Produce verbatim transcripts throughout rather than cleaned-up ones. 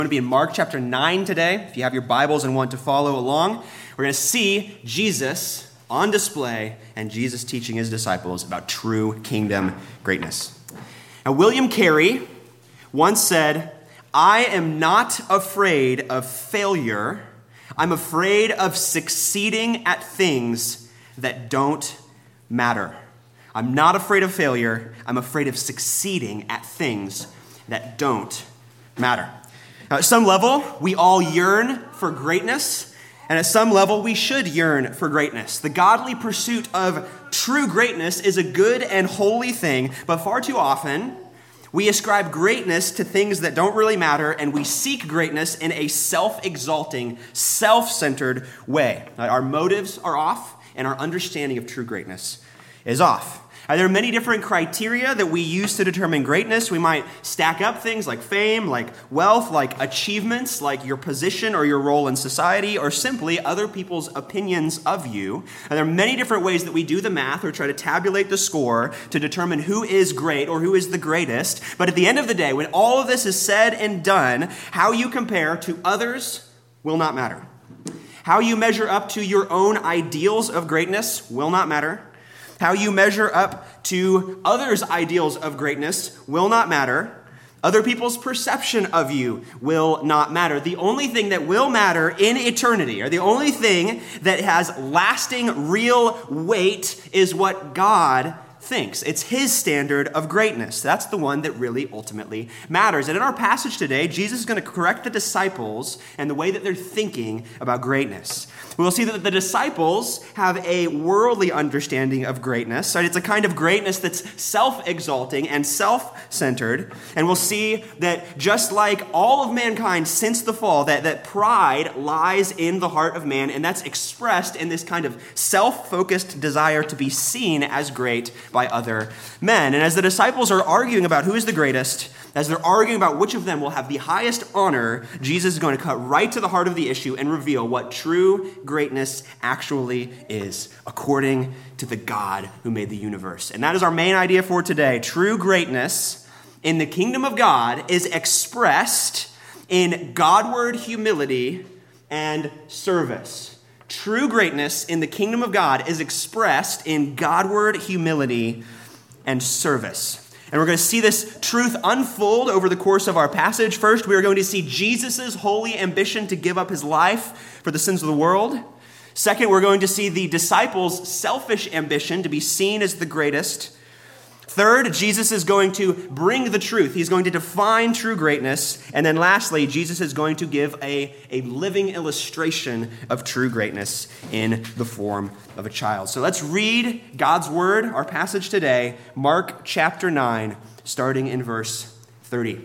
We're going to be in Mark chapter nine today. If you have your Bibles and want to follow along, we're going to see Jesus on display and Jesus teaching his disciples about true kingdom greatness. Now, William Carey once said, "I am not afraid of failure. I'm afraid of succeeding at things that don't matter." I'm not afraid of failure. I'm afraid of succeeding at things that don't matter. Now, at some level, we all yearn for greatness, and at some level, we should yearn for greatness. The godly pursuit of true greatness is a good and holy thing, but far too often, we ascribe greatness to things that don't really matter, and we seek greatness in a self-exalting, self-centered way. Our motives are off, and our understanding of true greatness is off. There are many different criteria that we use to determine greatness. We might stack up things like fame, like wealth, like achievements, like your position or your role in society, or simply other people's opinions of you. And there are many different ways that we do the math or try to tabulate the score to determine who is great or who is the greatest. But at the end of the day, when all of this is said and done, how you compare to others will not matter. How you measure up to your own ideals of greatness will not matter. How you measure up to others' ideals of greatness will not matter. Other people's perception of you will not matter. The only thing that will matter in eternity, or the only thing that has lasting, real weight, is what God thinks. It's his standard of greatness. That's the one that really ultimately matters. And in our passage today, Jesus is going to correct the disciples and the way that they're thinking about greatness. We'll see that the disciples have a worldly understanding of greatness. Right? It's a kind of greatness that's self-exalting and self-centered. And we'll see that just like all of mankind since the fall, that, that pride lies in the heart of man, and that's expressed in this kind of self-focused desire to be seen as great by other men. And as the disciples are arguing about who is the greatest, as they're arguing about which of them will have the highest honor, Jesus is going to cut right to the heart of the issue and reveal what true greatness actually is, according to the God who made the universe. And that is our main idea for today. True greatness in the kingdom of God is expressed in Godward humility and service. True greatness in the kingdom of God is expressed in Godward humility and service. And we're going to see this truth unfold over the course of our passage. First, we are going to see Jesus' holy ambition to give up his life for the sins of the world. Second, we're going to see the disciples' selfish ambition to be seen as the greatest. Third, Jesus is going to bring the truth. He's going to define true greatness. And then lastly, Jesus is going to give a, a living illustration of true greatness in the form of a child. So let's read God's word, our passage today, Mark chapter nine, starting in verse thirty.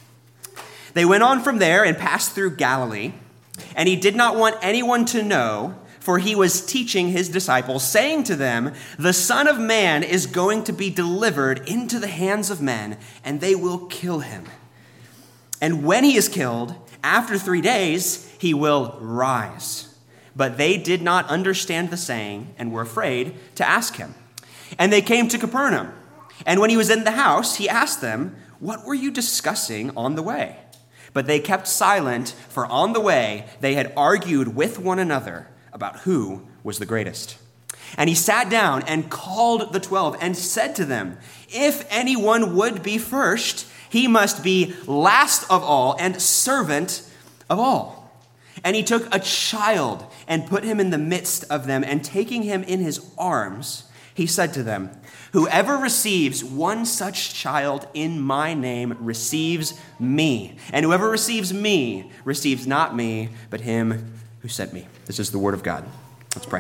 They went on from there and passed through Galilee, and he did not want anyone to know, for he was teaching his disciples, saying to them, "The Son of Man is going to be delivered into the hands of men, and they will kill him. And when he is killed, after three days, he will rise." But they did not understand the saying and were afraid to ask him. And they came to Capernaum. And when he was in the house, he asked them, "What were you discussing on the way?" But they kept silent, for on the way they had argued with one another about who was the greatest. And he sat down and called the twelve and said to them, "If anyone would be first, he must be last of all and servant of all." And he took a child and put him in the midst of them, and taking him in his arms, he said to them, "Whoever receives one such child in my name receives me. And whoever receives me receives not me, but him who sent me." This is the word of God. Let's pray.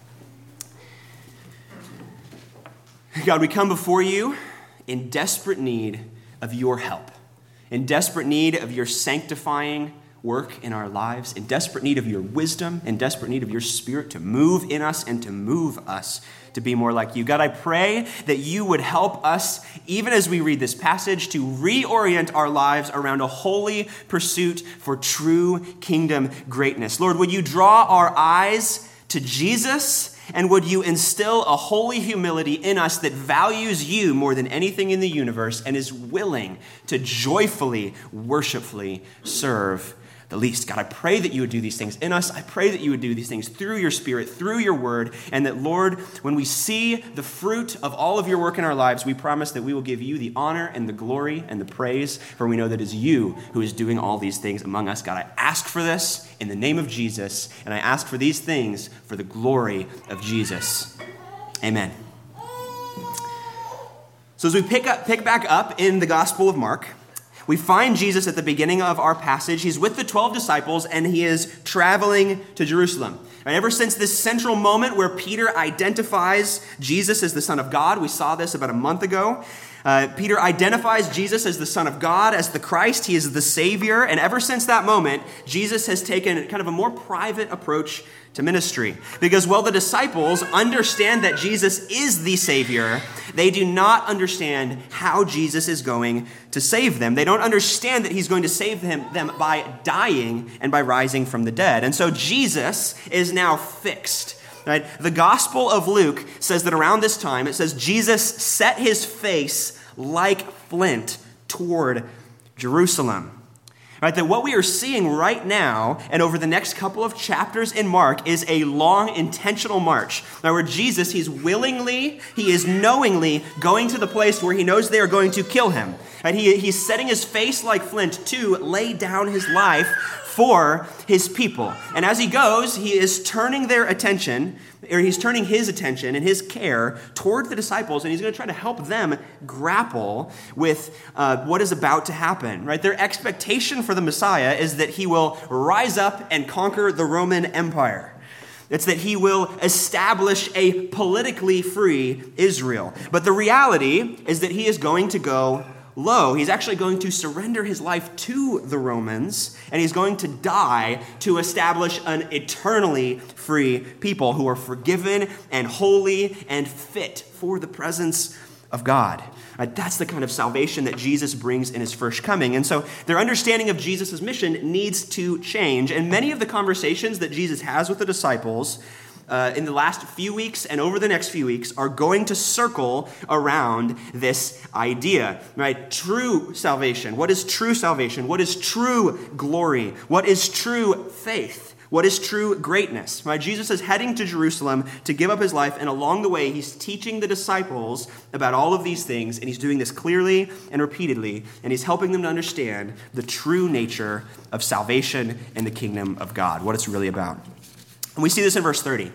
God, we come before you in desperate need of your help, in desperate need of your sanctifying work in our lives, in desperate need of your wisdom, in desperate need of your Spirit to move in us and to move us to be more like you. God, I pray that you would help us, even as we read this passage, to reorient our lives around a holy pursuit for true kingdom greatness. Lord, would you draw our eyes to Jesus And would you instill a holy humility in us that values you more than anything in the universe and is willing to joyfully, worshipfully serve the least. God, I pray that you would do these things in us. I pray that you would do these things through your Spirit, through your word, and that, Lord, when we see the fruit of all of your work in our lives, we promise that we will give you the honor and the glory and the praise, for we know that it is you who is doing all these things among us. God, I ask for this in the name of Jesus, and I ask for these things for the glory of Jesus. Amen. So as we pick up, pick back up in the Gospel of Mark, we find Jesus at the beginning of our passage. He's with the twelve disciples, and he is traveling to Jerusalem. And ever since this central moment where Peter identifies Jesus as the Son of God, we saw this about a month ago. Uh, Peter identifies Jesus as the Son of God, as the Christ. He is the Savior. And ever since that moment, Jesus has taken kind of a more private approach to ministry. Because while the disciples understand that Jesus is the Savior, they do not understand how Jesus is going to save them. They don't understand that he's going to save them, them by dying and by rising from the dead. And so Jesus is now fixed. Right? The Gospel of Luke says that around this time, it says Jesus set his face like flint toward Jerusalem. Right? That what we are seeing right now and over the next couple of chapters in Mark is a long, intentional march. Now, where Jesus, he's willingly, he is knowingly going to the place where he knows they are going to kill him. And he, he's setting his face like flint to lay down his life for his people. And as he goes, he is turning their attention, or he's turning his attention and his care toward the disciples, and he's going to try to help them grapple with uh, what is about to happen. Right? Their expectation for the Messiah is that he will rise up and conquer the Roman Empire. It's that he will establish a politically free Israel. But the reality is that he is going to go low. He's actually going to surrender his life to the Romans, and he's going to die to establish an eternally free people who are forgiven and holy and fit for the presence of God. Uh, that's the kind of salvation that Jesus brings in his first coming. And so their understanding of Jesus' mission needs to change. And many of the conversations that Jesus has with the disciples Uh, in the last few weeks and over the next few weeks are going to circle around this idea, right? True salvation. What is true salvation? What is true glory? What is true faith? What is true greatness? Right? Jesus is heading to Jerusalem to give up his life, and along the way, he's teaching the disciples about all of these things, and he's doing this clearly and repeatedly, and he's helping them to understand the true nature of salvation and the kingdom of God, what it's really about. And we see this in verse thirty.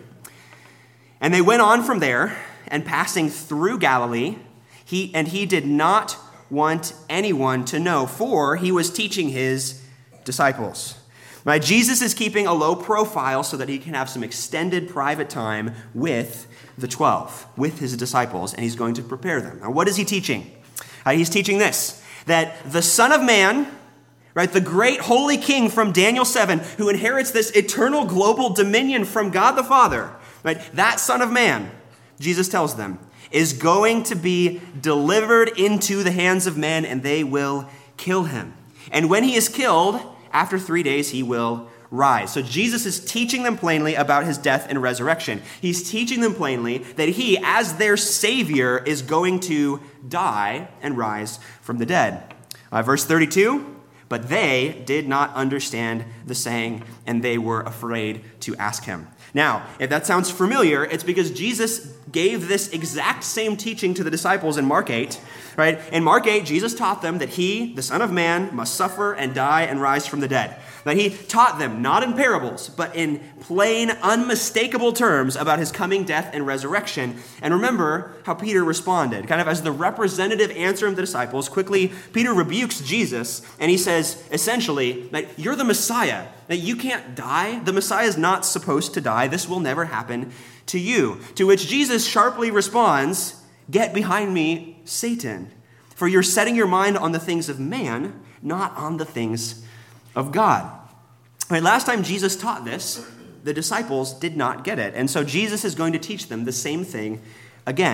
And they went on from there, and passing through Galilee, he and he did not want anyone to know, for he was teaching his disciples. Right? Jesus is keeping a low profile so that he can have some extended private time with the twelve, with his disciples, and he's going to prepare them. Now, what is he teaching? Uh, he's teaching this, that the Son of Man, right, the great holy king from Daniel seven, who inherits this eternal global dominion from God the Father, right, that Son of Man, Jesus tells them, is going to be delivered into the hands of men, and they will kill him. And when he is killed, after three days, he will rise. So Jesus is teaching them plainly about his death and resurrection. He's teaching them plainly that he, as their Savior, is going to die and rise from the dead. Uh, verse thirty-two, but they did not understand the saying, and they were afraid to ask him. Now, if that sounds familiar, it's because Jesus gave this exact same teaching to the disciples in Mark eight, right? In Mark eight, Jesus taught them that he, the Son of Man, must suffer and die and rise from the dead. That he taught them, not in parables, but in plain, unmistakable terms about his coming death and resurrection. And remember how Peter responded. Kind of as the representative answer of the disciples, quickly, Peter rebukes Jesus, and he says, essentially, that you're the Messiah, that you can't die. The Messiah is not supposed to die. This will never happen to you. To which Jesus sharply responds, get behind me, Satan, for you're setting your mind on the things of man, not on the things of God. Right, last time Jesus taught this, the disciples did not get it. And so Jesus is going to teach them the same thing again.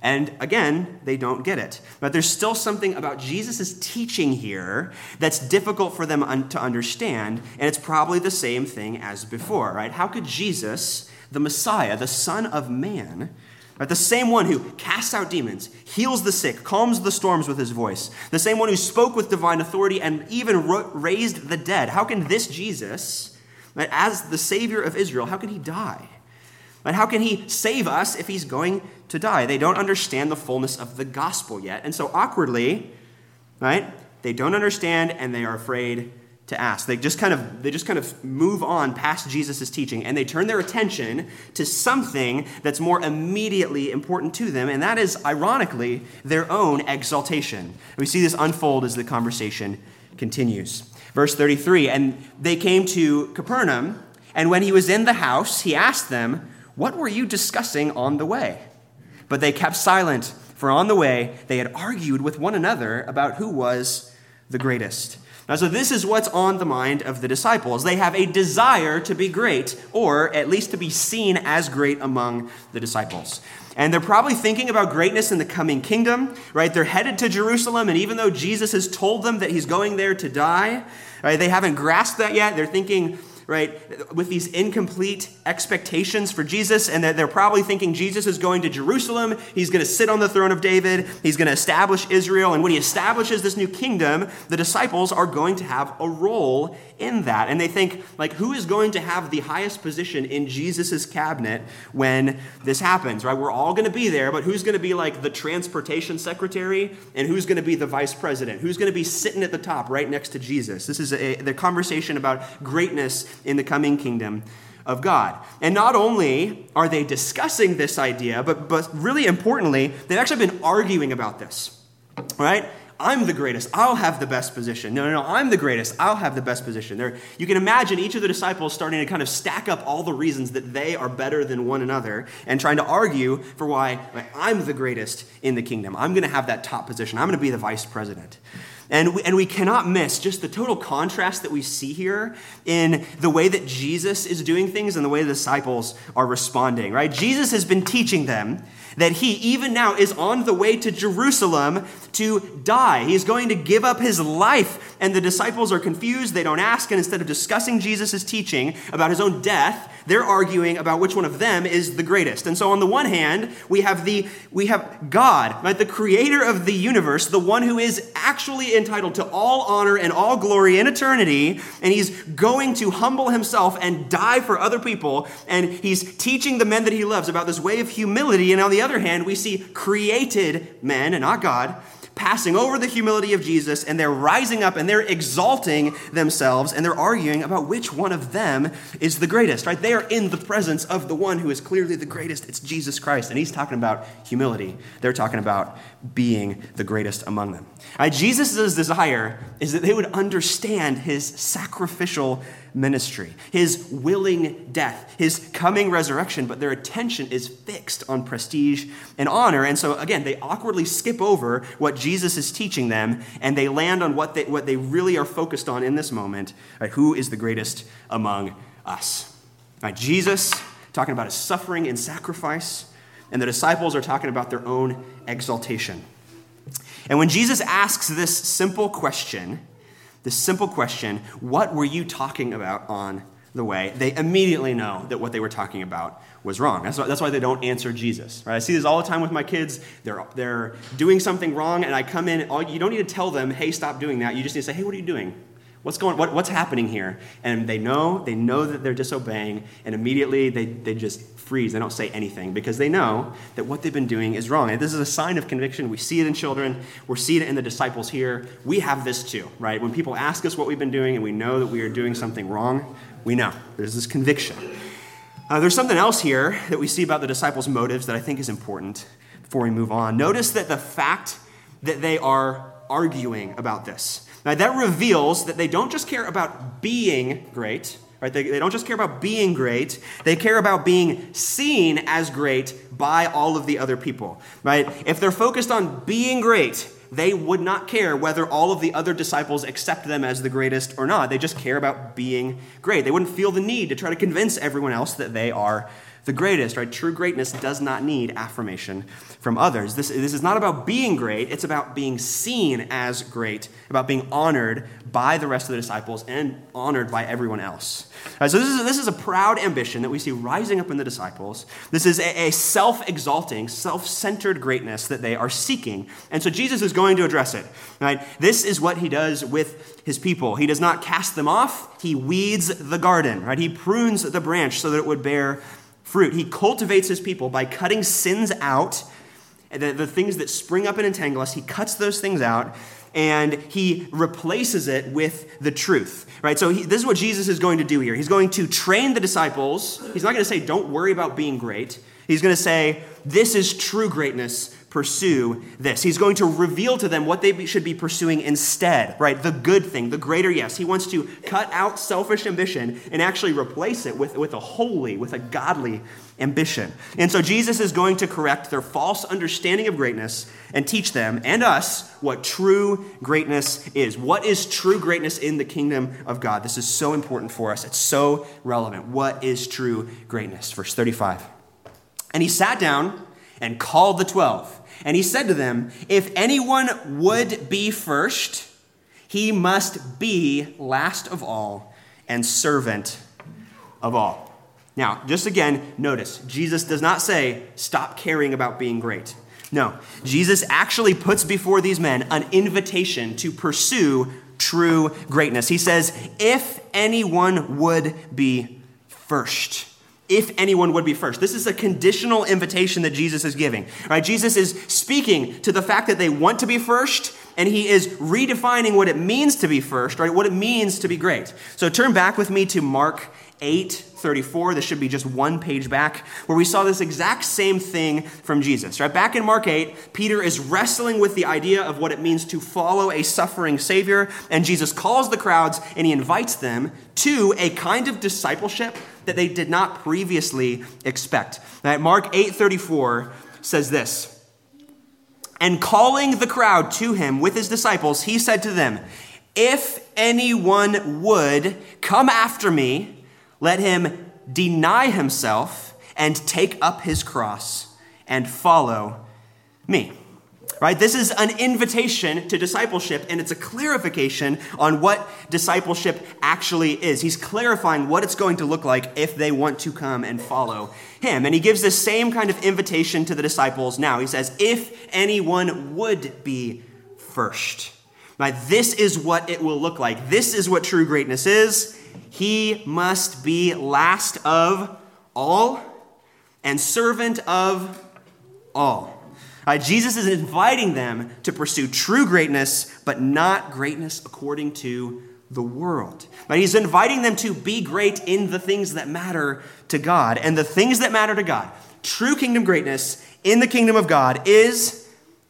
And again, they don't get it. But there's still something about Jesus' teaching here that's difficult for them un- to understand, and it's probably the same thing as before, right? How could Jesus, the Messiah, the Son of Man, right, the same one who casts out demons, heals the sick, calms the storms with his voice, the same one who spoke with divine authority and even ro- raised the dead, how can this Jesus, right, as the Savior of Israel, how can he die? Right, how can he save us if he's going to die? They don't understand the fullness of the gospel yet. And so awkwardly, right, they don't understand and they are afraid to ask. They just kind of they just kind of move on past Jesus' teaching and they turn their attention to something that's more immediately important to them, and that is, ironically, their own exaltation. We see this unfold as the conversation continues. Verse thirty-three, and they came to Capernaum, and when he was in the house, he asked them, "What were you discussing on the way?" But they kept silent, for on the way they had argued with one another about who was the greatest. Now, so this is what's on the mind of the disciples. They have a desire to be great, or at least to be seen as great among the disciples. And they're probably thinking about greatness in the coming kingdom, right? They're headed to Jerusalem, and even though Jesus has told them that he's going there to die, right, they haven't grasped that yet. They're thinking, right, with these incomplete expectations for Jesus, and that they're probably thinking Jesus is going to Jerusalem, he's going to sit on the throne of David, he's going to establish Israel, and when he establishes this new kingdom, the disciples are going to have a role in that. And they think, like, who is going to have the highest position in Jesus' cabinet when this happens, right? We're all going to be there, but who's going to be like the transportation secretary, and who's going to be the vice president? Who's going to be sitting at the top right next to Jesus? This is a, the conversation about greatness in the coming kingdom of God. And not only are they discussing this idea, but, but really importantly, they've actually been arguing about this, right? I'm the greatest. I'll have the best position. No, no, no, I'm the greatest. I'll have the best position. There, you can imagine each of the disciples starting to kind of stack up all the reasons that they are better than one another and trying to argue for why, like, I'm the greatest in the kingdom. I'm going to have that top position. I'm going to be the vice president. And we, and we cannot miss just the total contrast that we see here in the way that Jesus is doing things and the way the disciples are responding, right? Jesus has been teaching them that he, even now, is on the way to Jerusalem to die. He's going to give up his life. And the disciples are confused. They don't ask. And instead of discussing Jesus' teaching about his own death, they're arguing about which one of them is the greatest. And so on the one hand, we have the we have God, right, the creator of the universe, the one who is actually entitled to all honor and all glory in eternity, and he's going to humble himself and die for other people, and he's teaching the men that he loves about this way of humility. And on the other hand, we see created men, and not God, passing over the humility of Jesus, and they're rising up and they're exalting themselves, and they're arguing about which one of them is the greatest, right? They are in the presence of the one who is clearly the greatest. It's Jesus Christ, and he's talking about humility. They're talking about being the greatest among them. Right? Jesus' desire is that they would understand his sacrificial ministry, his willing death, his coming resurrection, but their attention is fixed on prestige and honor. And so, again, they awkwardly skip over what Jesus is teaching them, and they land on what they, what they really are focused on in this moment, right? Who is the greatest among us? Right? Jesus talking about his suffering and sacrifice, and the disciples are talking about their own exaltation. And when Jesus asks this simple question, This simple question, what were you talking about on the way? They immediately know that what they were talking about was wrong. That's why, that's why they don't answer Jesus. Right? I see this all the time with my kids. They're they're doing something wrong, and I come in. All, you don't need to tell them, hey, stop doing that. You just need to say, hey, what are you doing? What's going? What, what's happening here? And they know they know that they're disobeying, and immediately they, they just freeze. They don't say anything because they know that what they've been doing is wrong. And this is a sign of conviction. We see it in children. We're seeing it in the disciples here. We have this too, right? When people ask us what we've been doing and we know that we are doing something wrong, we know. There's this conviction. Uh, there's something else here that we see about the disciples' motives that I think is important before we move on. Notice that the fact that they are arguing about this, now that reveals that they don't just care about being great, right? They, they don't just care about being great. They care about being seen as great by all of the other people, right? If they're focused on being great, they would not care whether all of the other disciples accept them as the greatest or not. They just care about being great. They wouldn't feel the need to try to convince everyone else that they are the greatest, right? True greatness does not need affirmation from others. This, this is not about being great. It's about being seen as great, about being honored by the rest of the disciples and honored by everyone else. All right, so this is, this is a proud ambition that we see rising up in the disciples. This is a, a self-exalting, self-centered greatness that they are seeking. And so Jesus is going to address it. Right? This is what he does with his people. He does not cast them off. He weeds the garden. Right? He prunes the branch so that it would bear fruit. He cultivates his people by cutting sins out, the, the things that spring up and entangle us. He cuts those things out, and he replaces it with the truth, right? So he, this is what Jesus is going to do here. He's going to train the disciples. He's not going to say, don't worry about being great. He's going to say, this is true greatness. Pursue this. He's going to reveal to them what they be, should be pursuing instead, right? The good thing, the greater yes. He wants to cut out selfish ambition and actually replace it with, with a holy, with a godly ambition. And so Jesus is going to correct their false understanding of greatness and teach them and us what true greatness is. What is true greatness in the kingdom of God? This is so important for us. It's so relevant. What is true greatness? Verse thirty-five. And he sat down and called the twelve. And he said to them, if anyone would be first, he must be last of all and servant of all. Now, just again, notice, Jesus does not say, stop caring about being great. No, Jesus actually puts before these men an invitation to pursue true greatness. He says, if anyone would be first. If anyone would be first. This is a conditional invitation that Jesus is giving. Right? Jesus is speaking to the fact that they want to be first, and he is redefining what it means to be first, right? What it means to be great. So turn back with me to Mark eight thirty-four. This should be just one page back, where we saw this exact same thing from Jesus. Right? Back in Mark eight, Peter is wrestling with the idea of what it means to follow a suffering Savior, and Jesus calls the crowds and he invites them to a kind of discipleship that they did not previously expect. Right? Mark eight thirty-four says this, and calling the crowd to him with his disciples, he said to them, if anyone would come after me, let him deny himself and take up his cross and follow me. Right? This is an invitation to discipleship, and it's a clarification on what discipleship actually is. He's clarifying what it's going to look like if they want to come and follow him. And he gives this same kind of invitation to the disciples now. He says, if anyone would be first. Right? This is what it will look like. This is what true greatness is. He must be last of all and servant of all. Uh, Jesus is inviting them to pursue true greatness, but not greatness according to the world. But he's inviting them to be great in the things that matter to God. And the things that matter to God, true kingdom greatness in the kingdom of God, is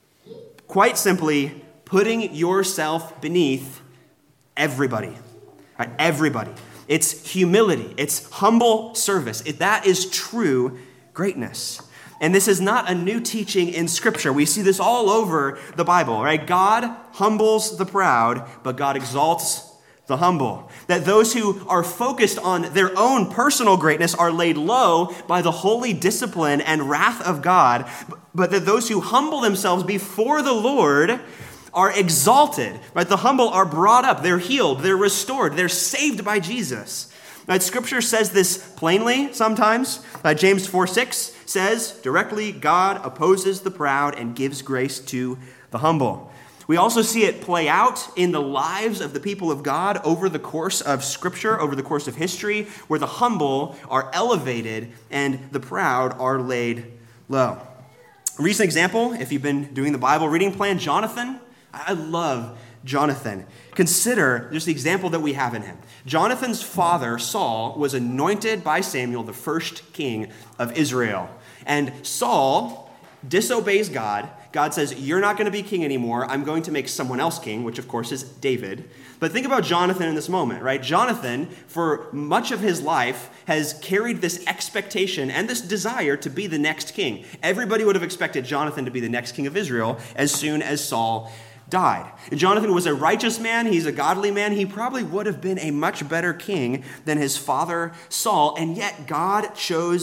quite simply putting yourself beneath everybody. Right? Everybody. It's humility. It's humble service. It, that is true greatness. And this is not a new teaching in Scripture. We see this all over the Bible, right? God humbles the proud, but God exalts the humble. That those who are focused on their own personal greatness are laid low by the holy discipline and wrath of God, but that those who humble themselves before the Lord are exalted. Right? The humble are brought up, they're healed, they're restored, they're saved by Jesus. Right? Scripture says this plainly sometimes. Uh, James four six says directly, God opposes the proud and gives grace to the humble. We also see it play out in the lives of the people of God over the course of Scripture, over the course of history, where the humble are elevated and the proud are laid low. A recent example, if you've been doing the Bible reading plan, Jonathan. I love Jonathan. Consider just the example that we have in him. Jonathan's father, Saul, was anointed by Samuel the first king of Israel. And Saul disobeys God. God says, you're not going to be king anymore. I'm going to make someone else king, which of course is David. But think about Jonathan in this moment, right? Jonathan, for much of his life, has carried this expectation and this desire to be the next king. Everybody would have expected Jonathan to be the next king of Israel as soon as Saul died. And Jonathan was a righteous man. He's a godly man. He probably would have been a much better king than his father Saul. And yet God chose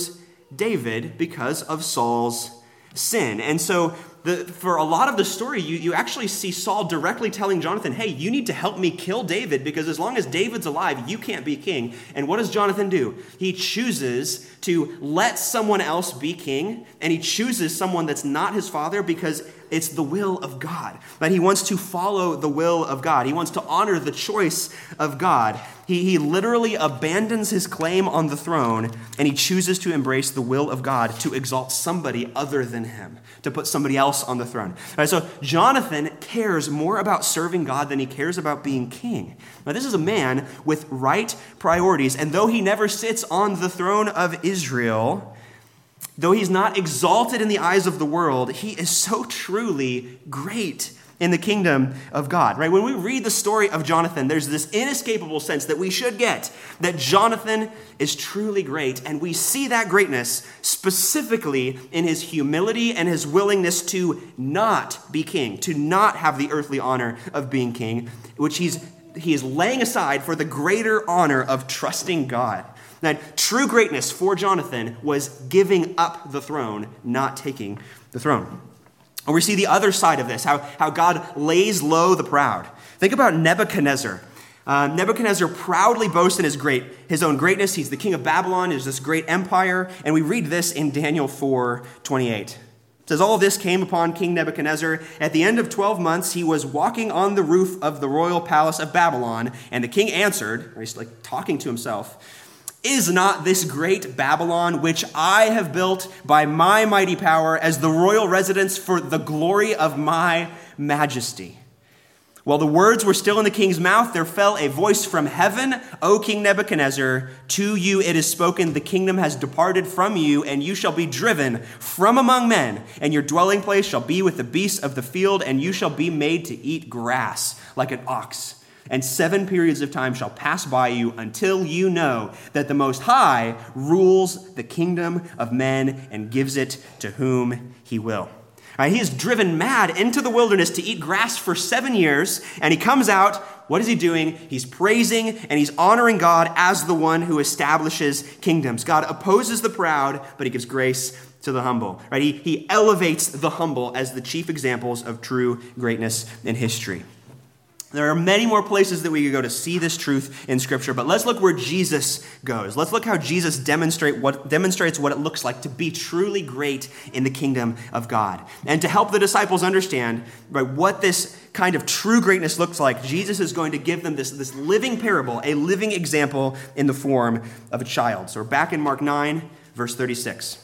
David because of Saul's sin. And so the, for a lot of the story, you, you actually see Saul directly telling Jonathan, hey, you need to help me kill David because as long as David's alive, you can't be king. And what does Jonathan do? He chooses to let someone else be king, and he chooses someone that's not his father because it's the will of God. That he wants to follow the will of God. He wants to honor the choice of God. He, he literally abandons his claim on the throne, and he chooses to embrace the will of God to exalt somebody other than him, to put somebody else on the throne. All right, so Jonathan cares more about serving God than he cares about being king. Now, this is a man with right priorities, and though he never sits on the throne of Israel, though he's not exalted in the eyes of the world, he is so truly great in the kingdom of God, right? When we read the story of Jonathan, there's this inescapable sense that we should get that Jonathan is truly great, and we see that greatness specifically in his humility and his willingness to not be king, to not have the earthly honor of being king, which he's he is laying aside for the greater honor of trusting God. Now, true greatness for Jonathan was giving up the throne, not taking the throne. And we see the other side of this, how, how God lays low the proud. Think about Nebuchadnezzar. Uh, Nebuchadnezzar proudly boasts in his great, his own greatness. He's the king of Babylon. There's this great empire. And we read this in Daniel four twenty-eight. It says, all of this came upon King Nebuchadnezzar. At the end of twelve months, he was walking on the roof of the royal palace of Babylon. And the king answered, he's like talking to himself, is not this great Babylon, which I have built by my mighty power as the royal residence for the glory of my majesty? While the words were still in the king's mouth, there fell a voice from heaven, O King Nebuchadnezzar, to you it is spoken, the kingdom has departed from you, and you shall be driven from among men, and your dwelling place shall be with the beasts of the field, and you shall be made to eat grass like an ox. And seven periods of time shall pass by you until you know that the Most High rules the kingdom of men and gives it to whom he will. Right, he is driven mad into the wilderness to eat grass for seven years, and he comes out. What is he doing? He's praising and he's honoring God as the one who establishes kingdoms. God opposes the proud, but he gives grace to the humble. Right? He, he elevates the humble as the chief examples of true greatness in history. There are many more places that we could go to see this truth in Scripture, but let's look where Jesus goes. Let's look how Jesus demonstrate what, demonstrates what it looks like to be truly great in the kingdom of God. And to help the disciples understand right, what this kind of true greatness looks like, Jesus is going to give them this, this living parable, a living example in the form of a child. So we're back in Mark nine, verse thirty-six.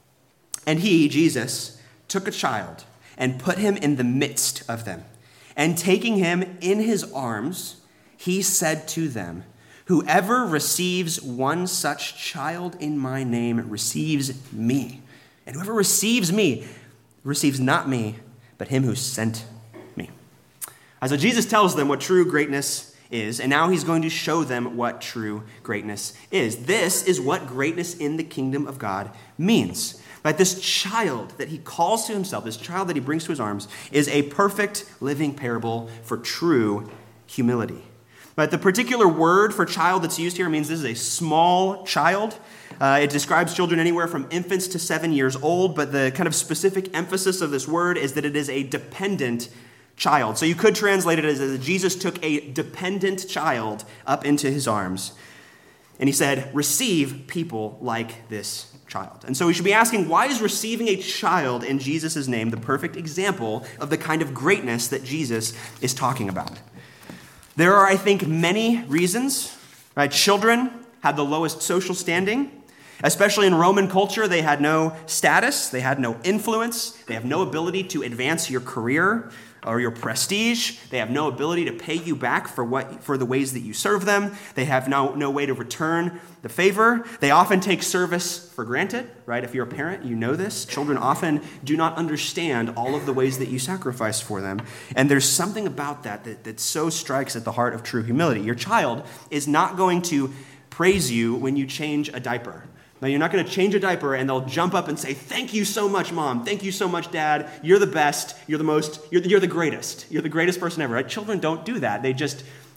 And he, Jesus, took a child and put him in the midst of them. And taking him in his arms, he said to them, whoever receives one such child in my name receives me. And whoever receives me receives not me, but him who sent me. And so Jesus tells them what true greatness is, and now he's going to show them what true greatness is. This is what greatness in the kingdom of God means. Right, this child that he calls to himself, this child that he brings to his arms, is a perfect living parable for true humility. Right, the particular word for child that's used here means this is a small child. Uh, it describes children anywhere from infants to seven years old, but the kind of specific emphasis of this word is that it is a dependent child. So you could translate it as Jesus took a dependent child up into his arms. And he said, receive people like this child. And so we should be asking, why is receiving a child in Jesus' name the perfect example of the kind of greatness that Jesus is talking about? There are, I think, many reasons. Right? Children had the lowest social standing. Especially in Roman culture, they had no status, they had no influence, they have no ability to advance your career or your prestige. They have no ability to pay you back for what for the ways that you serve them. They have no, no way to return the favor. They often take service for granted, right? If you're a parent, you know this. Children often do not understand all of the ways that you sacrifice for them. And there's something about that that, that so strikes at the heart of true humility. Your child is not going to praise you when you change a diaper. Now, you're not going to change a diaper and they'll jump up and say, thank you so much, Mom. Thank you so much, Dad. You're the best. You're the most, you're the, you're the greatest. You're the greatest person ever. Right? Children don't do that. They just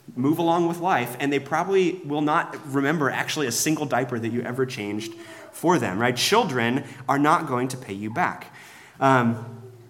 move along with life, and they probably will not remember actually a single diaper that you ever changed for them, right? Children are not going to pay you back. Um,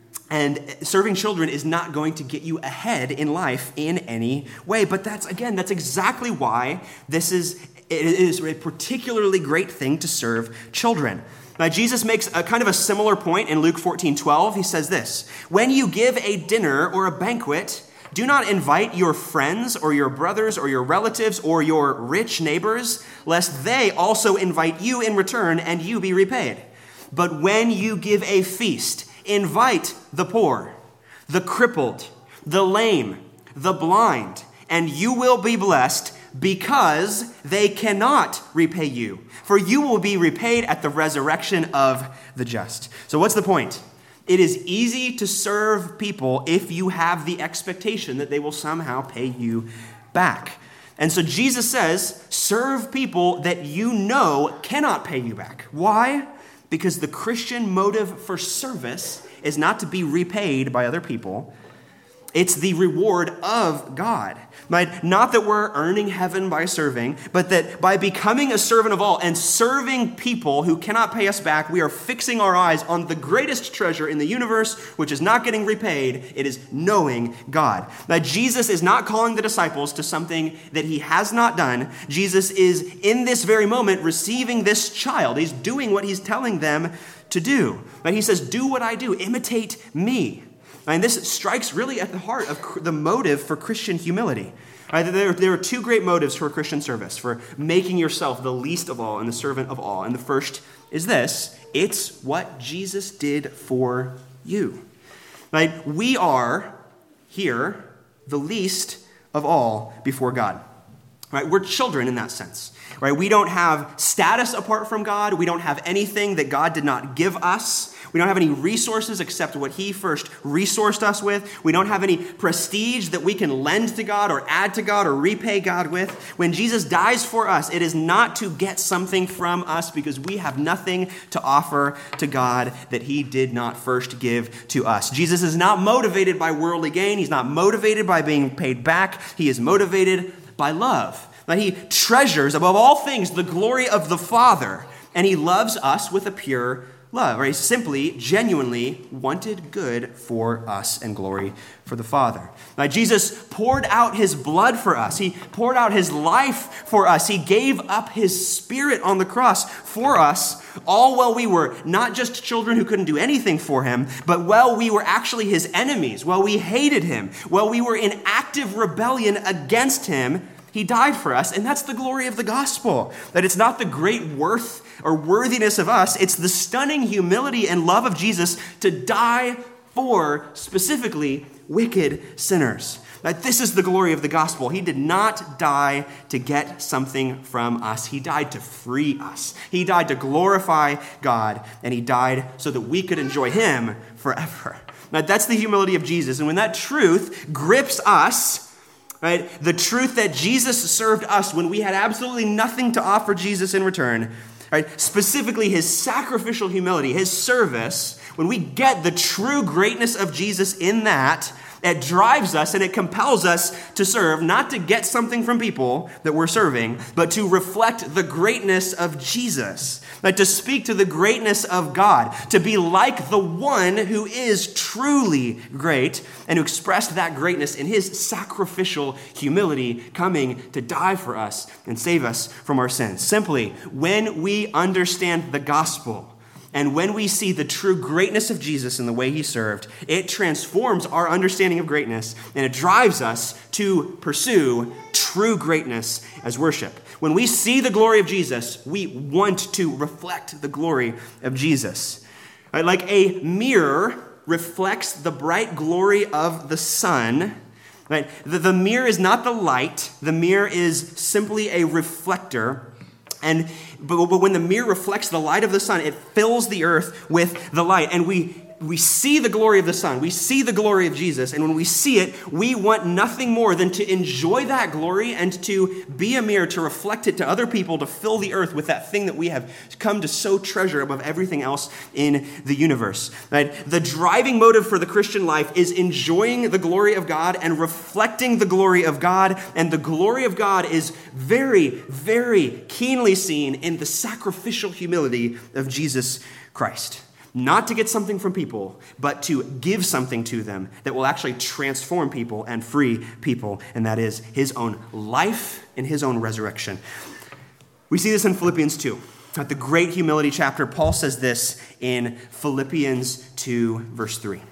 and serving children is not going to get you ahead in life in any way. But that's, again, that's exactly why this is, it is a particularly great thing to serve children. Now, Jesus makes a kind of a similar point in Luke fourteen twelve. He says this, "When you give a dinner or a banquet, do not invite your friends or your brothers or your relatives or your rich neighbors, lest they also invite you in return and you be repaid. But when you give a feast, invite the poor, the crippled, the lame, the blind, and you will be blessed because they cannot repay you. For you will be repaid at the resurrection of the just." So what's the point? It is easy to serve people if you have the expectation that they will somehow pay you back. And so Jesus says, serve people that you know cannot pay you back. Why? Because the Christian motive for service is not to be repaid by other people. It's the reward of God. Right? Not that we're earning heaven by serving, but that by becoming a servant of all and serving people who cannot pay us back, we are fixing our eyes on the greatest treasure in the universe, which is not getting repaid. It is knowing God. Now, Jesus is not calling the disciples to something that he has not done. Jesus is, in this very moment, receiving this child. He's doing what he's telling them to do. Right? He says, do what I do. Imitate me. And this strikes really at the heart of the motive for Christian humility. Right? There, there are two great motives for Christian service, for making yourself the least of all and the servant of all. And the first is this: it's what Jesus did for you. Right? We are here the least of all before God. Right? We're children in that sense. Right? We don't have status apart from God. We don't have anything that God did not give us. We don't have any resources except what he first resourced us with. We don't have any prestige that we can lend to God or add to God or repay God with. When Jesus dies for us, it is not to get something from us because we have nothing to offer to God that he did not first give to us. Jesus is not motivated by worldly gain. He's not motivated by being paid back. He is motivated by love. That he treasures above all things the glory of the Father, and he loves us with a pure love, or he simply, genuinely wanted good for us and glory for the Father. Now, Jesus poured out his blood for us. He poured out his life for us. He gave up his spirit on the cross for us, all while we were not just children who couldn't do anything for him, but while we were actually his enemies, while we hated him, while we were in active rebellion against him. He died for us, and that's the glory of the gospel. That it's not the great worth or worthiness of us, it's the stunning humility and love of Jesus to die for, specifically, wicked sinners. That this is the glory of the gospel. He did not die to get something from us. He died to free us. He died to glorify God, and he died so that we could enjoy him forever. Now, that's the humility of Jesus, and when that truth grips us, right? The truth that Jesus served us when we had absolutely nothing to offer Jesus in return, right? Specifically his sacrificial humility, his service, when we get the true greatness of Jesus in that, it drives us and it compels us to serve, not to get something from people that we're serving, but to reflect the greatness of Jesus, like to speak to the greatness of God, to be like the one who is truly great and who expressed that greatness in his sacrificial humility, coming to die for us and save us from our sins. Simply, when we understand the gospel, and when we see the true greatness of Jesus in the way he served, it transforms our understanding of greatness, and it drives us to pursue true greatness as worship. When we see the glory of Jesus, we want to reflect the glory of Jesus. Right? Like a mirror reflects the bright glory of the sun. Right? The, the mirror is not the light. The mirror is simply a reflector. And but, but when the mirror reflects the light of the sun, it fills the earth with the light. And we we see the glory of the Son, we see the glory of Jesus, and when we see it, we want nothing more than to enjoy that glory and to be a mirror, to reflect it to other people, to fill the earth with that thing that we have come to so treasure above everything else in the universe. Right? The driving motive for the Christian life is enjoying the glory of God and reflecting the glory of God, and the glory of God is very, very keenly seen in the sacrificial humility of Jesus Christ. Not to get something from people, but to give something to them that will actually transform people and free people, and that is his own life and his own resurrection. We see this in Philippians two. At the great humility chapter, Paul says this in Philippians two, verse three.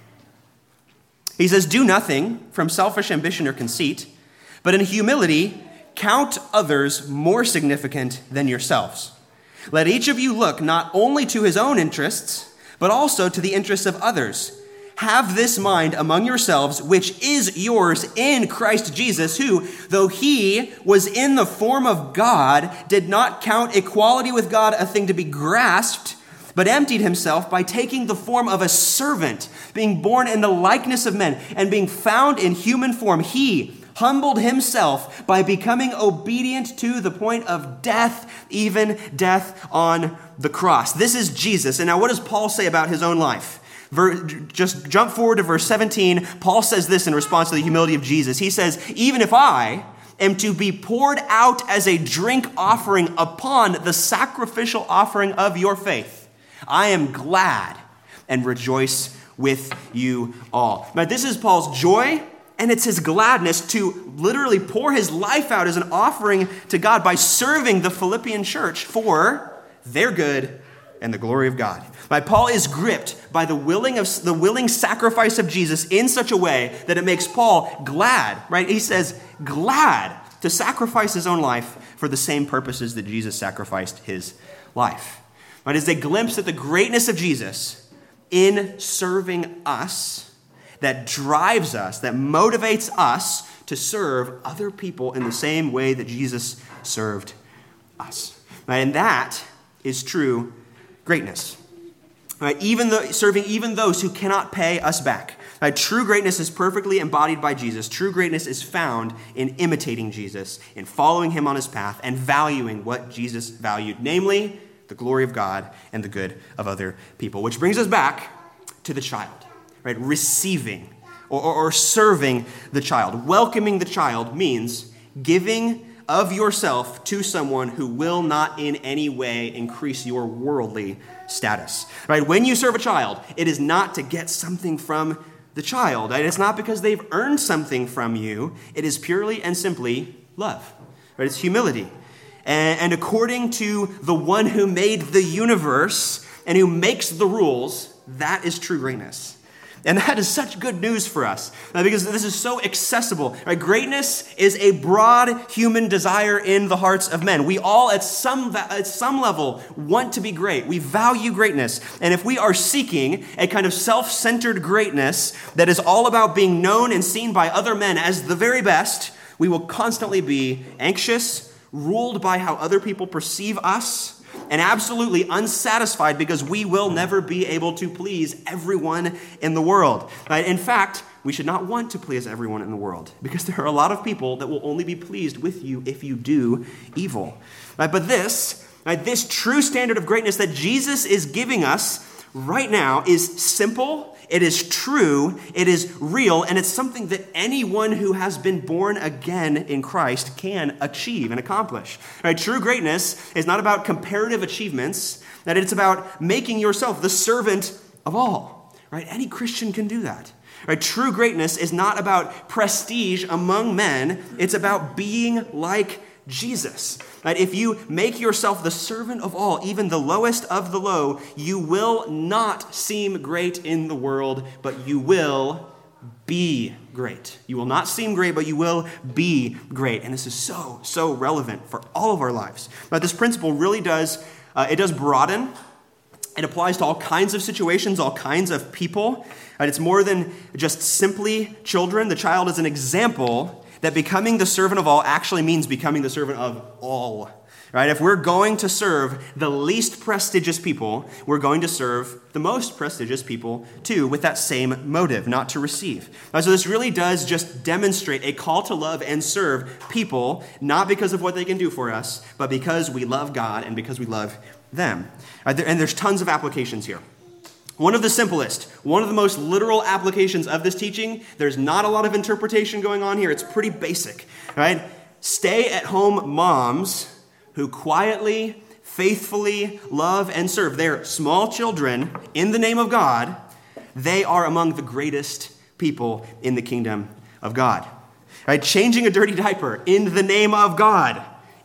He says, "Do nothing from selfish ambition or conceit, but in humility count others more significant than yourselves. Let each of you look not only to his own interests, but also to the interests of others. Have this mind among yourselves, which is yours in Christ Jesus, who, though he was in the form of God, did not count equality with God a thing to be grasped, but emptied himself by taking the form of a servant, being born in the likeness of men, and being found in human form. He humbled himself by becoming obedient to the point of death, even death on the cross." This is Jesus. And now what does Paul say about his own life? Ver, just jump forward to verse seventeen. Paul says this in response to the humility of Jesus. He says, "Even if I am to be poured out as a drink offering upon the sacrificial offering of your faith, I am glad and rejoice with you all." Now, this is Paul's joy, and it's his gladness to literally pour his life out as an offering to God by serving the Philippian church for their good and the glory of God. Right? Paul is gripped by the willing of the willing sacrifice of Jesus in such a way that it makes Paul glad. Right? He says, glad to sacrifice his own life for the same purposes that Jesus sacrificed his life. Right? It's a glimpse at the greatness of Jesus in serving us that drives us, that motivates us to serve other people in the same way that Jesus served us. Right? And that is true greatness. Right? Even though, serving even those who cannot pay us back. Right? True greatness is perfectly embodied by Jesus. True greatness is found in imitating Jesus, in following him on his path, and valuing what Jesus valued, namely the glory of God and the good of other people. Which brings us back to the child. Right, receiving or, or, or serving the child. Welcoming the child means giving of yourself to someone who will not in any way increase your worldly status. Right? When you serve a child, it is not to get something from the child. Right? It's not because they've earned something from you. It is purely and simply love. Right? It's humility. And, and according to the one who made the universe and who makes the rules, that is true greatness. And that is such good news for us because this is so accessible. Right? Greatness is a broad human desire in the hearts of men. We all at some, at some level want to be great. We value greatness. And if we are seeking a kind of self-centered greatness that is all about being known and seen by other men as the very best, we will constantly be anxious, ruled by how other people perceive us, and absolutely unsatisfied because we will never be able to please everyone in the world. Right? In fact, we should not want to please everyone in the world because there are a lot of people that will only be pleased with you if you do evil. Right? But this, right, this true standard of greatness that Jesus is giving us right now is simple, it is true, it is real, and it's something that anyone who has been born again in Christ can achieve and accomplish. Right? True greatness is not about comparative achievements, that it's about making yourself the servant of all. Right? Any Christian can do that. Right? True greatness is not about prestige among men, it's about being like Jesus. Right? If you make yourself the servant of all, even the lowest of the low, you will not seem great in the world, but you will be great. You will not seem great, but you will be great. And this is so, so relevant for all of our lives. But this principle really does, uh, it does broaden. It applies to all kinds of situations, all kinds of people. Right? It's more than just simply children. The child is an example that becoming the servant of all actually means becoming the servant of all. Right? If we're going to serve the least prestigious people, we're going to serve the most prestigious people too, with that same motive, not to receive. Right, so this really does just demonstrate a call to love and serve people, not because of what they can do for us, but because we love God and because we love them. Right, there, and there's tons of applications here. One of the simplest, one of the most literal applications of this teaching, there's not a lot of interpretation going on here. It's pretty basic, right? Stay-at-home moms who quietly, faithfully love and serve their small children in the name of God, they are among the greatest people in the kingdom of God. Right? Changing a dirty diaper in the name of God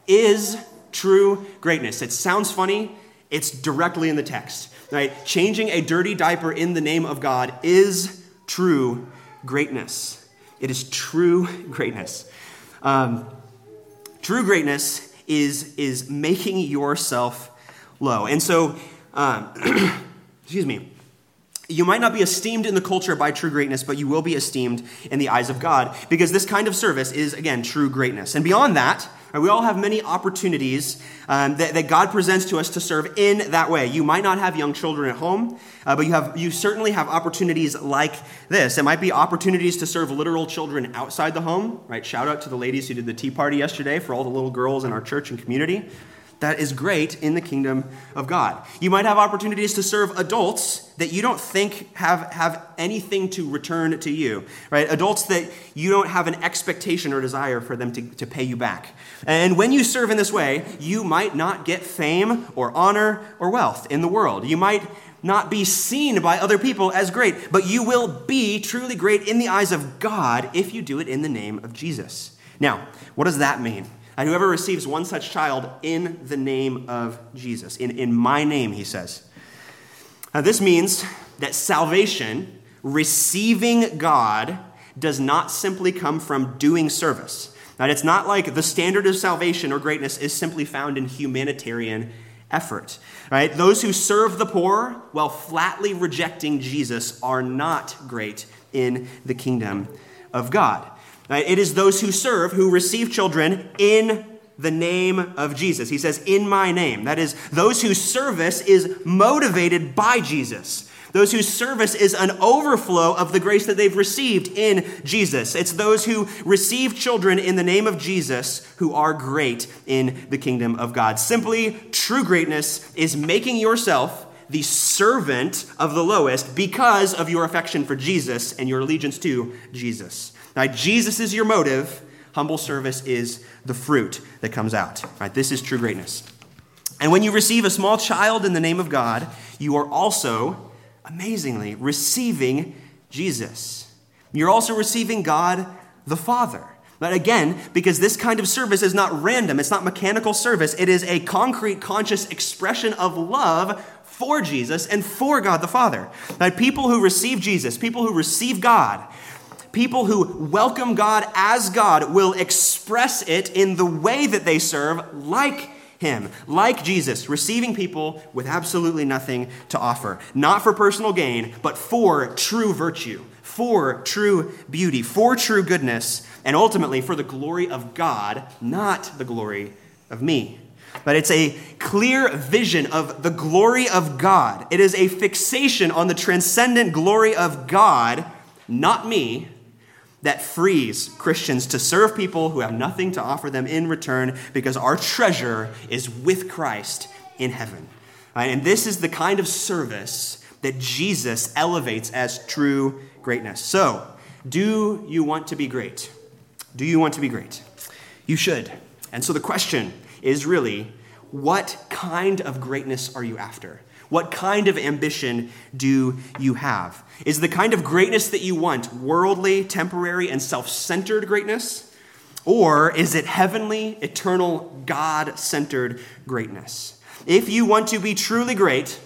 is true greatness. It sounds funny. It's directly in the text. Right? Changing a dirty diaper in the name of God is true greatness. It is true greatness. Um, true greatness is, is making yourself low. And so, um, excuse me, you might not be esteemed in the culture by true greatness, but you will be esteemed in the eyes of God, because this kind of service is, again, true greatness. And beyond that, right, we all have many opportunities um, that, that God presents to us to serve in that way. You might not have young children at home, uh, but you have you certainly have opportunities like this. It might be opportunities to serve literal children outside the home, right? Shout out to the ladies who did the tea party yesterday for all the little girls in our church and community. That is great in the kingdom of God. You might have opportunities to serve adults that you don't think have, have anything to return to you, right? Adults that you don't have an expectation or desire for them to, to pay you back. And when you serve in this way, you might not get fame or honor or wealth in the world. You might not be seen by other people as great, but you will be truly great in the eyes of God if you do it in the name of Jesus. Now, what does that mean? And whoever receives one such child in the name of Jesus, in, in my name, he says. Now, this means that salvation, receiving God, does not simply come from doing service. Now, it's not like the standard of salvation or greatness is simply found in humanitarian effort. Right? Those who serve the poor while flatly rejecting Jesus are not great in the kingdom of God. Right? It is those who serve who receive children in the name of Jesus. He says, in my name. That is, those whose service is motivated by Jesus. Those whose service is an overflow of the grace that they've received in Jesus. It's those who receive children in the name of Jesus who are great in the kingdom of God. Simply, true greatness is making yourself the servant of the lowest because of your affection for Jesus and your allegiance to Jesus. Now, Jesus is your motive. Humble service is the fruit that comes out. Right? This is true greatness. And when you receive a small child in the name of God, you are also, amazingly, receiving Jesus. You're also receiving God the Father. But again, because this kind of service is not random, it's not mechanical service, it is a concrete, conscious expression of love for Jesus and for God the Father. That people who receive Jesus, people who receive God, people who welcome God as God will express it in the way that they serve like him, like Jesus, receiving people with absolutely nothing to offer. Not for personal gain, but for true virtue, for true beauty, for true goodness, and ultimately for the glory of God, not the glory of me. But it's a clear vision of the glory of God. It is a fixation on the transcendent glory of God, not me, that frees Christians to serve people who have nothing to offer them in return because our treasure is with Christ in heaven. Right? And this is the kind of service that Jesus elevates as true greatness. So, do you want to be great? Do you want to be great? You should. And so the question is really, what kind of greatness are you after? What kind of ambition do you have? Is the kind of greatness that you want worldly, temporary, and self-centered greatness? Or is it heavenly, eternal, God-centered greatness? If you want to be truly great,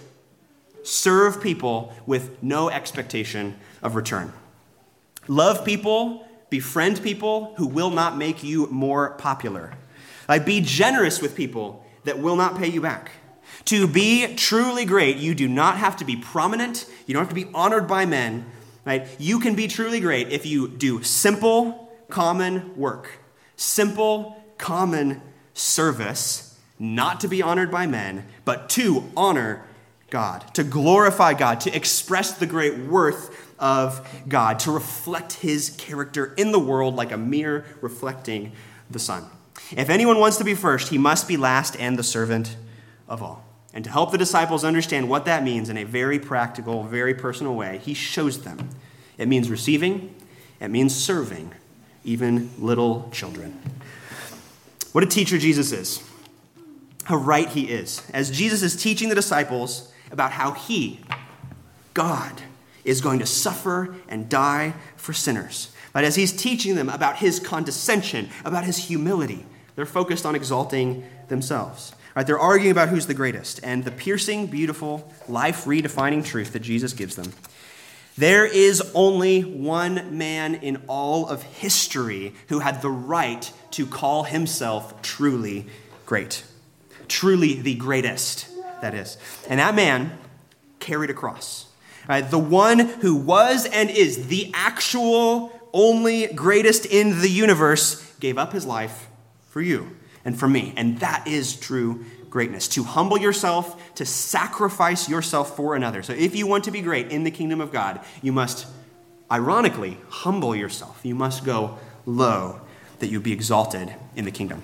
serve people with no expectation of return. Love people, befriend people who will not make you more popular. Like, be generous with people that will not pay you back. To be truly great, you do not have to be prominent. You don't have to be honored by men. Right? You can be truly great if you do simple, common work. Simple, common service not to be honored by men, but to honor God, to glorify God, to express the great worth of God, to reflect his character in the world like a mirror reflecting the sun. If anyone wants to be first, he must be last and the servant of all. And to help the disciples understand what that means in a very practical, very personal way, he shows them. It means receiving, it means serving, even little children. What a teacher Jesus is. How right he is. As Jesus is teaching the disciples about how he, God, is going to suffer and die for sinners. But as he's teaching them about his condescension, about his humility, they're focused on exalting themselves. Right? They're arguing about who's the greatest. And the piercing, beautiful, life-redefining truth that Jesus gives them: there is only one man in all of history who had the right to call himself truly great. Truly the greatest, that is. And that man carried a cross. Right? The one who was and is the actual only greatest in the universe gave up his life for you and for me. And that is true greatness. To humble yourself, to sacrifice yourself for another. So if you want to be great in the kingdom of God, you must, ironically, humble yourself. You must go low that you be exalted in the kingdom.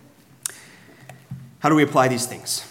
How do we apply these things?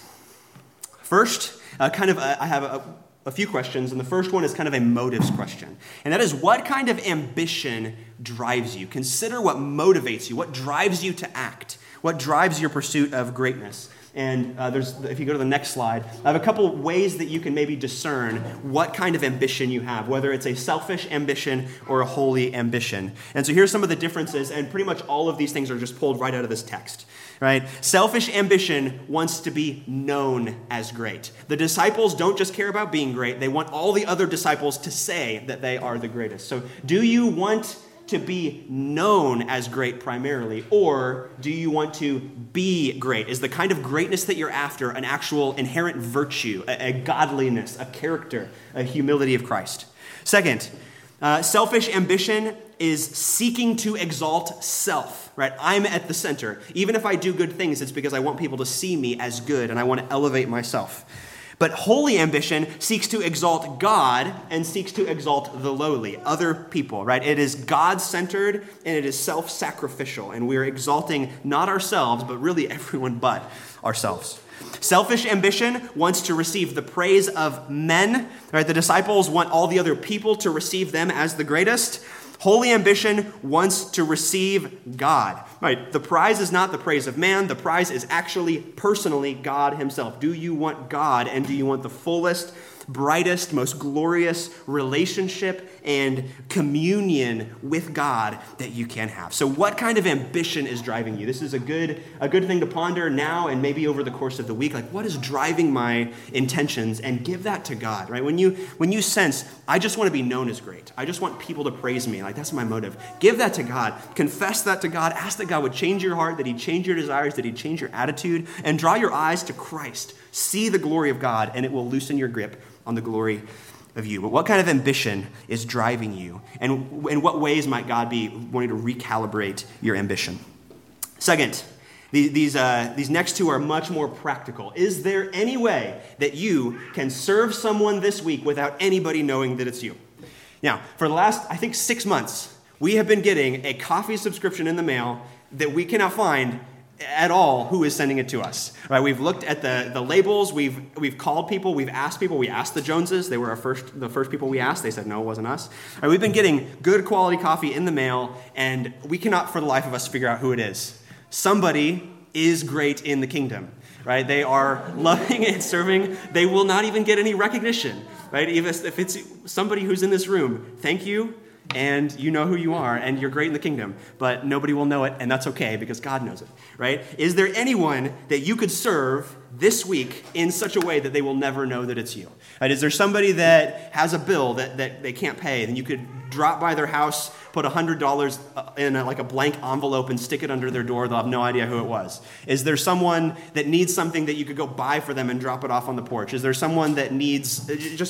First, uh, kind of, uh, I have a, a few questions, and the first one is kind of a motives question. And that is, what kind of ambition drives you? Consider what motivates you, what drives you to act, what drives your pursuit of greatness. And uh, there's, if you go to the next slide, I have a couple ways that you can maybe discern what kind of ambition you have, whether it's a selfish ambition or a holy ambition. And so here's some of the differences, and pretty much all of these things are just pulled right out of this text. Right? Selfish ambition wants to be known as great. The disciples don't just care about being great. They want all the other disciples to say that they are the greatest. So do you want to be known as great primarily, or do you want to be great? Is the kind of greatness that you're after an actual inherent virtue, a, a godliness, a character, a humility of Christ? Second, uh, selfish ambition is seeking to exalt self, right? I'm at the center. Even if I do good things, it's because I want people to see me as good and I want to elevate myself. But holy ambition seeks to exalt God and seeks to exalt the lowly, other people, right? It is God-centered and it is self-sacrificial, and we're exalting not ourselves, but really everyone but ourselves. Selfish ambition wants to receive the praise of men, right? The disciples want all the other people to receive them as the greatest. Holy ambition wants to receive God. Right? The prize is not the praise of man. The prize is actually personally God himself. Do you want God, and do you want the fullest, brightest, most glorious relationship and communion with God that you can have? So what kind of ambition is driving you? This is a good, a good thing to ponder now and maybe over the course of the week. Like, what is driving my intentions? And give that to God, right? When you, when you sense, I just want to be known as great. I just want people to praise me. Like, that's my motive. Give that to God. Confess that to God. Ask that God would change your heart, that he'd change your desires, that he'd change your attitude, and draw your eyes to Christ. See the glory of God, and it will loosen your grip on the glory of you. But what kind of ambition is driving you? And in what ways might God be wanting to recalibrate your ambition? Second, these, uh, these next two are much more practical. Is there any way that you can serve someone this week without anybody knowing that it's you? Now, for the last, I think, six months, we have been getting a coffee subscription in the mail that we cannot find at all who is sending it to us. Right? We've looked at the, the labels, we've we've called people, we've asked people, we asked the Joneses, they were our first the first people we asked, they said no, it wasn't us. Right, we've been getting good quality coffee in the mail, and we cannot for the life of us figure out who it is. Somebody is great in the kingdom. Right? They are loving and serving. They will not even get any recognition. Right? Even if it's somebody who's in this room, thank you. And you know who you are, and you're great in the kingdom, but nobody will know it, and that's okay because God knows it, right? Is there anyone that you could serve this week in such a way that they will never know that it's you? Right? Is there somebody that has a bill that, that they can't pay, and you could drop by their house, put one hundred dollars in a, like a blank envelope and stick it under their door? They'll have no idea who it was. Is there someone that needs something that you could go buy for them and drop it off on the porch? Is there someone that needs just...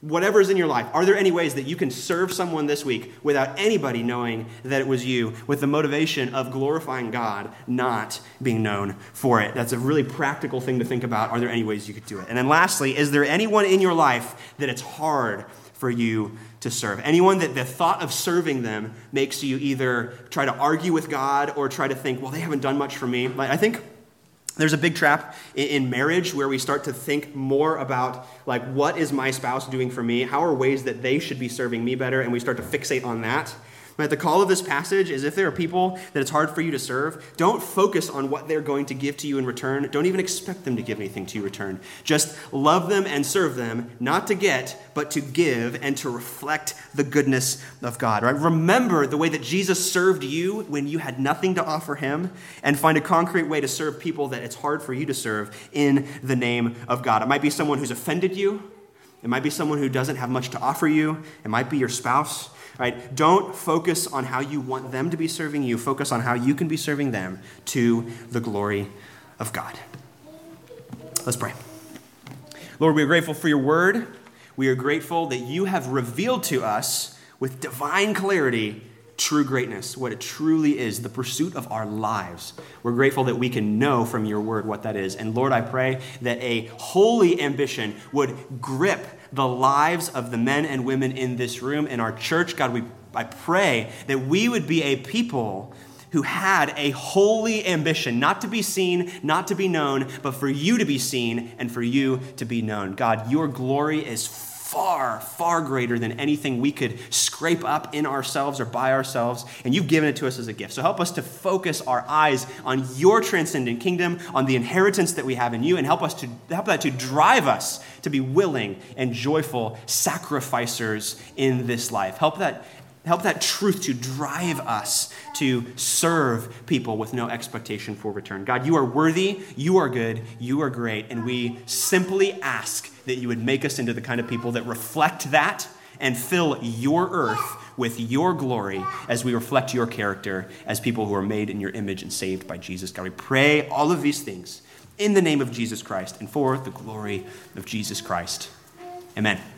whatever's in your life, are there any ways that you can serve someone this week without anybody knowing that it was you, with the motivation of glorifying God, not being known for it? That's a really practical thing to think about. Are there any ways you could do it? And then lastly, is there anyone in your life that it's hard for you to serve? Anyone that the thought of serving them makes you either try to argue with God or try to think, well, they haven't done much for me. I think there's a big trap in marriage where we start to think more about, like, what is my spouse doing for me? How are ways that they should be serving me better? And we start to fixate on that. But the call of this passage is, if there are people that it's hard for you to serve, don't focus on what they're going to give to you in return. Don't even expect them to give anything to you in return. Just love them and serve them, not to get, but to give and to reflect the goodness of God. Right? Remember the way that Jesus served you when you had nothing to offer him, and find a concrete way to serve people that it's hard for you to serve in the name of God. It might be someone who's offended you. It might be someone who doesn't have much to offer you. It might be your spouse. Right? Don't focus on how you want them to be serving you. Focus on how you can be serving them to the glory of God. Let's pray. Lord, we are grateful for your word. We are grateful that you have revealed to us with divine clarity true greatness, what it truly is, the pursuit of our lives. We're grateful that we can know from your word what that is. And Lord, I pray that a holy ambition would grip the lives of the men and women in this room, in our church. God, we I pray that we would be a people who had a holy ambition, not to be seen, not to be known, but for you to be seen and for you to be known. God, your glory is far, far greater than anything we could scrape up in ourselves or by ourselves, and you've given it to us as a gift. So help us to focus our eyes on your transcendent kingdom, on the inheritance that we have in you, and help us to help that to drive us to be willing and joyful sacrificers in this life. Help that Help that truth to drive us to serve people with no expectation for return. God, you are worthy, you are good, you are great, and we simply ask that you would make us into the kind of people that reflect that and fill your earth with your glory as we reflect your character as people who are made in your image and saved by Jesus. God, we pray all of these things in the name of Jesus Christ and for the glory of Jesus Christ. Amen.